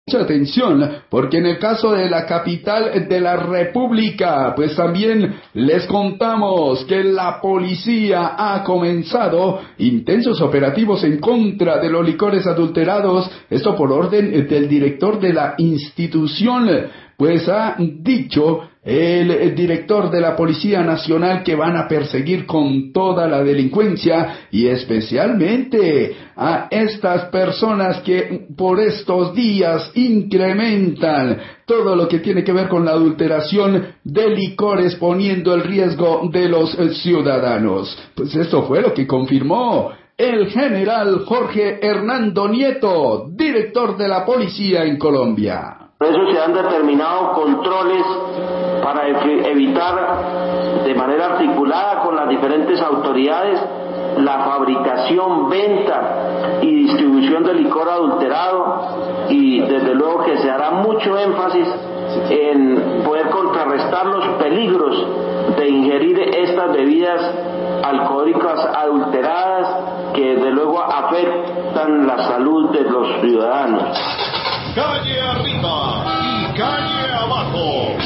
Mucha atención, porque en el caso de la capital de la República, pues también les contamos que la policía ha comenzado intensos operativos en contra de los licores adulterados, esto por orden del director de la institución. Pues ha dicho el director de la Policía Nacional que van a perseguir con toda la delincuencia y especialmente a estas personas que por estos días incrementan todo lo que tiene que ver con la adulteración de licores, poniendo el riesgo de los ciudadanos. Pues esto fue lo que confirmó el general Jorge Hernando Nieto, director de la policía en Colombia. Por eso se han determinado controles para evitar de manera articulada con las diferentes autoridades la fabricación, venta y distribución de licor adulterado, y desde luego que se hará mucho énfasis en poder contrarrestar los peligros de ingerir estas bebidas alcohólicas adulteradas que desde luego afectan la salud de los ciudadanos. Calle arriba y calle abajo.